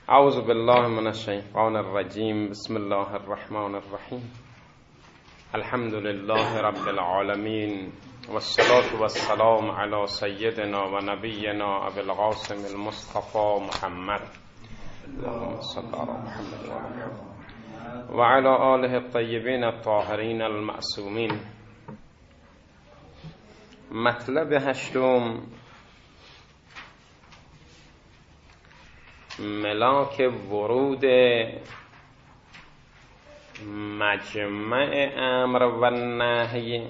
اعوذ بالله من الشیطان الرجیم. بسم الله الرحمن الرحیم. الحمد لله رب العالمین والصلاة والسلام علی سیدنا و نبینا ابی القاسم المصطفى محمد اللهم صل علی محمد و علی آله الطیبین الطاهرین المعصومین. مطلب هشتم، ملاک ورود مجمع امر و نهی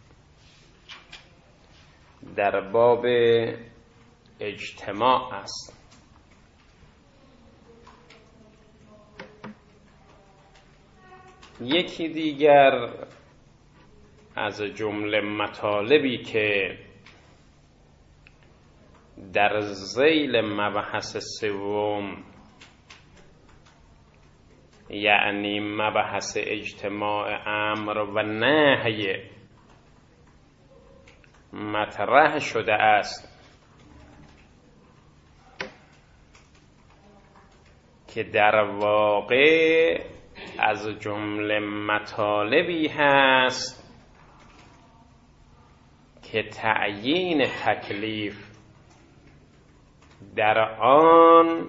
در باب اجتماع است. یکی دیگر از جمله مطالبی که در ذیل مبحث سوم، یعنی مبحث اجتماع امر و نهی، مطرح شده است که در واقع از جمله مطالبی هست که تعیین تکلیف در آن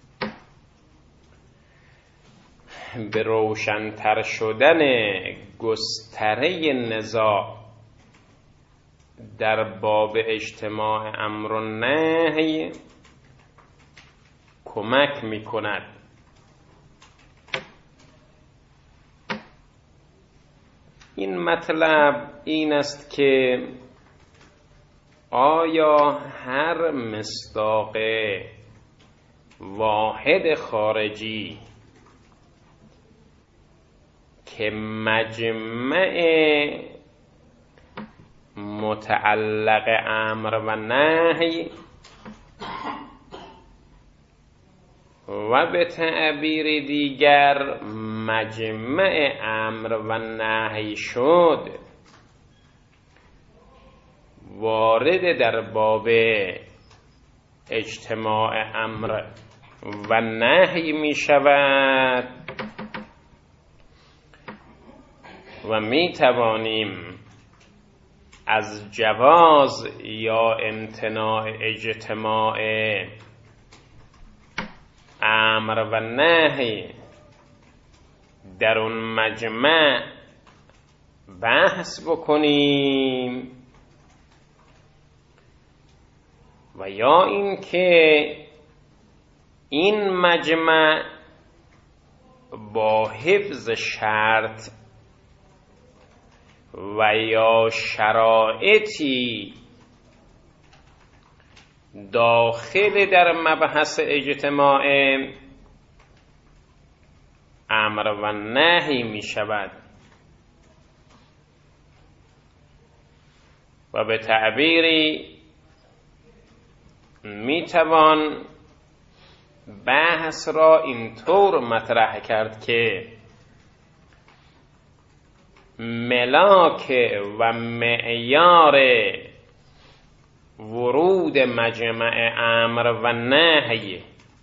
به روشن‌تر شدن گستره نزاع در باب اجتماع امر و نهی کمک می‌کند. این مطلب این است که آیا هر مصداق واحد خارجی که مجمع متعلق امر و نهی و به تعبیر دیگر مجمع امر و نهی شد، وارد در باب اجتماع امر و نهی می شود و می توانیم از جواز یا امتناع اجتماع امر و نهی در اون مجمع بحث بکنیم و یا اینکه این مجمع با حفظ شرط و یا شرایطی داخل در مبحث اجتماع امر و نهی می شود و به تعبیری می توان بحث را اینطور مطرح کرد که ملاک و معیار ورود مجمع امر و نهی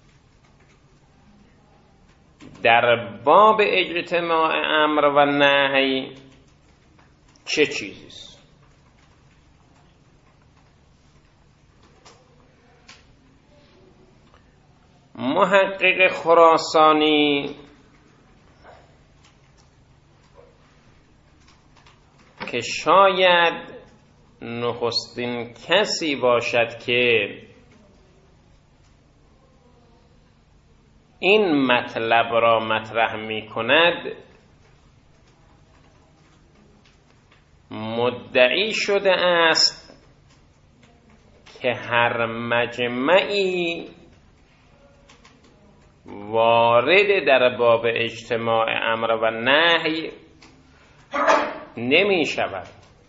در باب اجتماع امر و نهی چه چیزی است؟ محقق خراسانی که شاید نخستین کسی باشد که این مطلب را مطرح می کند، مدعی شده است که هر مجمعی وارد در باب اجتماع امر و نهی نمی شود،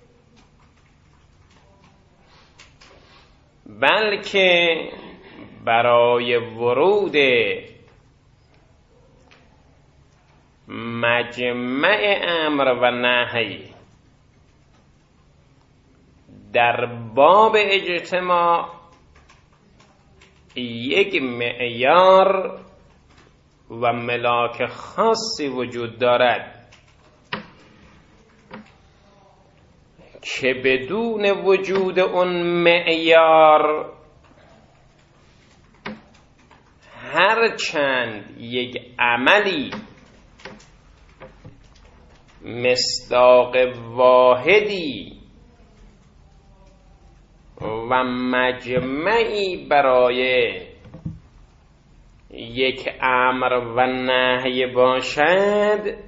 بلکه برای ورود مجمع امر و نهی در باب اجتماع یک معیار و ملاک خاصی وجود دارد که بدون وجود اون معیار هرچند یک عملی مصداق واحدی و مجمعی برای یک امر و نهی باشد،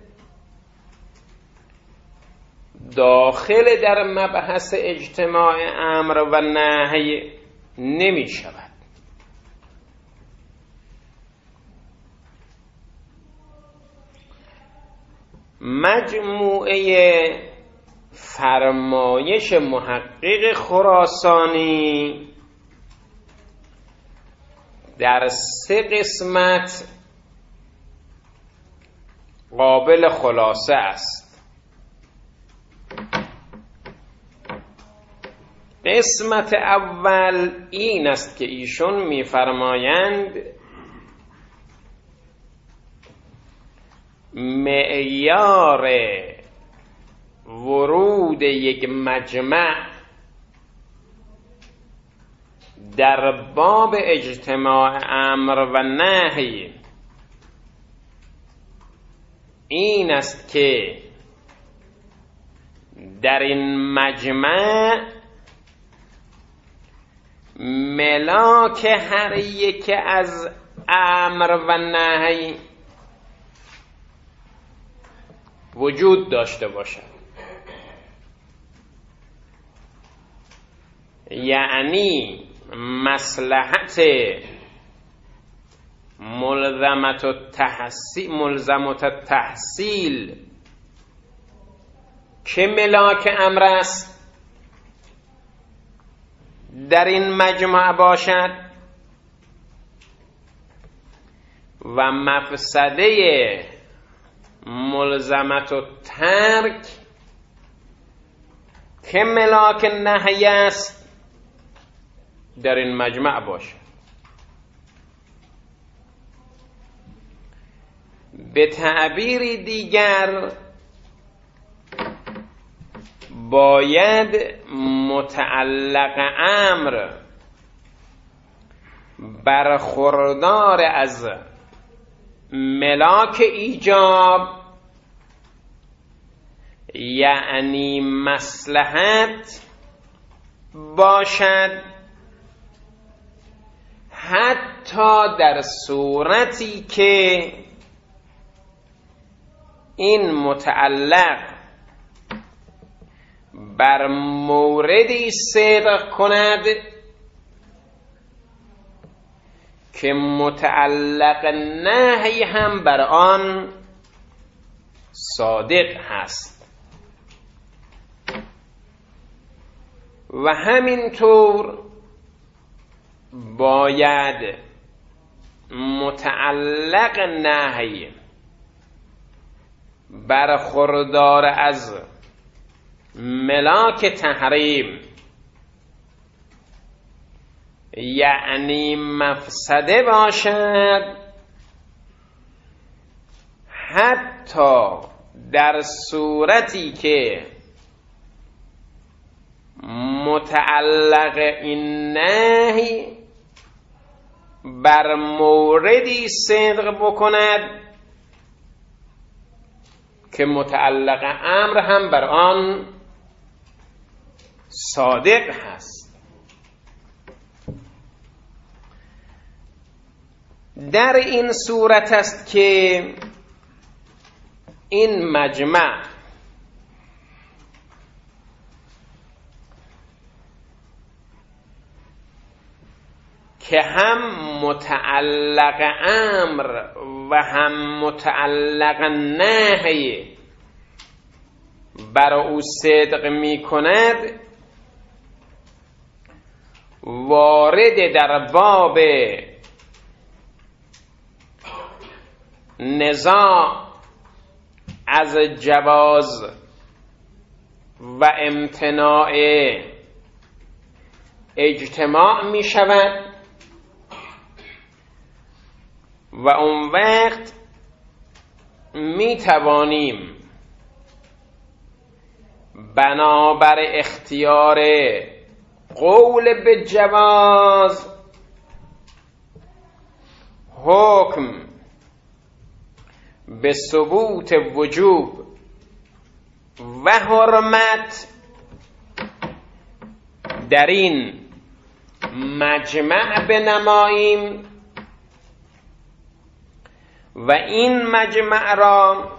داخل در مبحث اجتماع امر و نهی نمی شود. مجموعه فرمایش محقق خراسانی در 3 قسمت قابل خلاصه است. قسمت اول این است که ایشون می‌فرمایند معیار ورود یک مجمع در باب اجتماع امر و نهی این است که در این مجمع ملاک هر یک از امر و نهی وجود داشته باشد. یعنی مصلحت ملزمت التحصیل که ملاک امر است در این مجموعه باشد و مفسده ملزمت الترک که ملاک نهی است در این مجمع باشد. به تعبیری دیگر باید متعلق امر برخوردار از ملاک ایجاب یعنی مصلحت باشد، حتی در صورتی که این متعلق بر موردی صدق کند که متعلق نهی هم بر آن صادق هست و همینطور باید متعلق نهی برخوردار از ملاک تحریم یعنی مفسده باشد، حتی در صورتی که متعلق این نهی بر موردی صدق بکند که متعلق امر هم بر آن صادق هست. در این صورت است که این مجمع که هم متعلق امر و هم متعلق نهی بر او صدق می کند، وارد در باب نزاع از جواز و امتناع اجتماع می شود و اون وقت می توانیم بنابر اختیار قول به جواز حکم به ثبوت وجوب و حرمت در این مجمع بنماییم و این مجمع را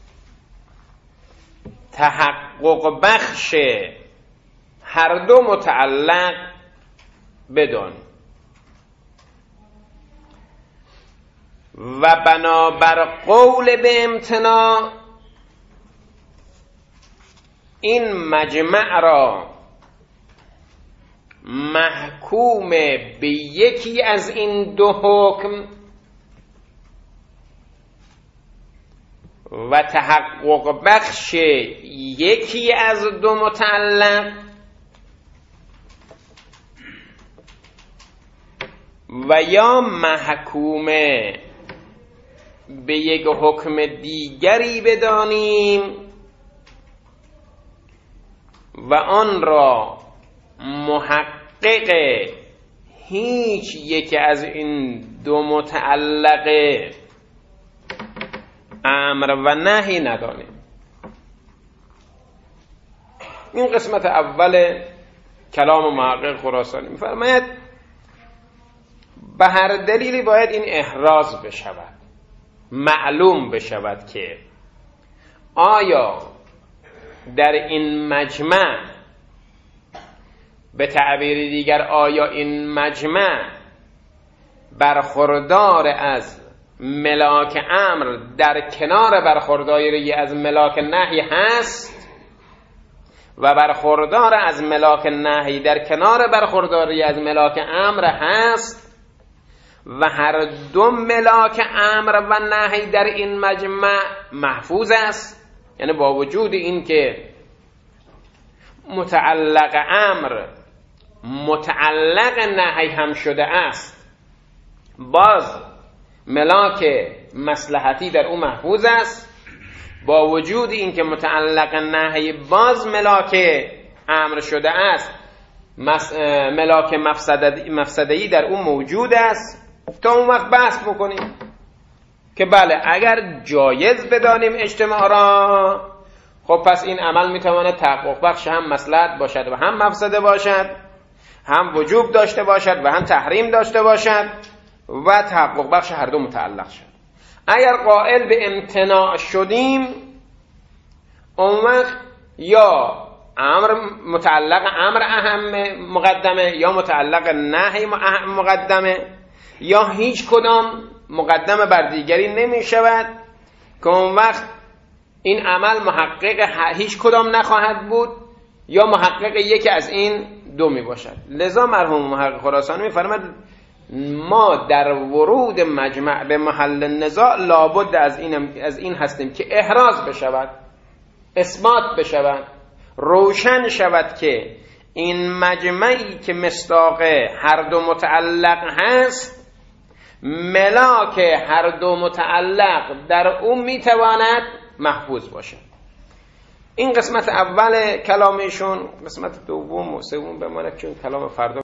تحقق بخش هر دو متعلق بدانیم و بنابر قول به امتناع این مجمع را محکوم به یکی از این دو حکم و تحقق بخش یکی از دو متعلق و یا محکوم به یک حکم دیگری بدانیم و آن را محقق هیچ یک از این دو متعلق امر و نهی ندانیم. این قسمت اول کلام محقق خراسانی می‌فرماید به هر دلیلی باید این احراز بشود، معلوم بشود که آیا در این مجمع، به تعبیر دیگر آیا این مجمع برخوردار از ملاک امر در کنار برخورداری از ملاک نهی هست و برخوردار از ملاک نهی در کنار برخورداری از ملاک امر هست و هر دو ملاک امر و نهی در این مجمع محفوظ است، یعنی با وجود این که متعلق امر متعلق نهی هم شده است، باز ملاک مصلحتی در او محفوظ است، با وجود این که متعلق نهی باز ملاک امر شده است، ملاک مفسده‌ای در او موجود است. تا اون وقت بحث بکنیم که بله اگر جایز بدانیم اجتماع را، خب پس این عمل میتواند تحقق بخش هم مصلحت باشد و هم مفسده باشد، هم وجوب داشته باشد و هم تحریم داشته باشد و تحقق بخش هر دو متعلق شد. اگر قائل به امتناع شدیم، اون وقت یا امر متعلق امر اهم مقدمه یا متعلق نهی مقدمه، یا هیچ کدام مقدمه بر دیگری نمی شود که اون وقت این عمل محقق هیچ کدام نخواهد بود یا محقق یکی از این دو می باشد. لذا مرحوم محقق خراسانی می فرماید ما در ورود مجمع به محل نزاع لابد از این هستیم که احراز بشود، اثبات بشود، روشن شود که این مجمعی که مصداق هر دو متعلق هست، ملاک هر دو متعلق در اون میتواند محفوظ باشه. این قسمت اول کلامشون. قسمت دوم و سوم بماند چون کلام فردا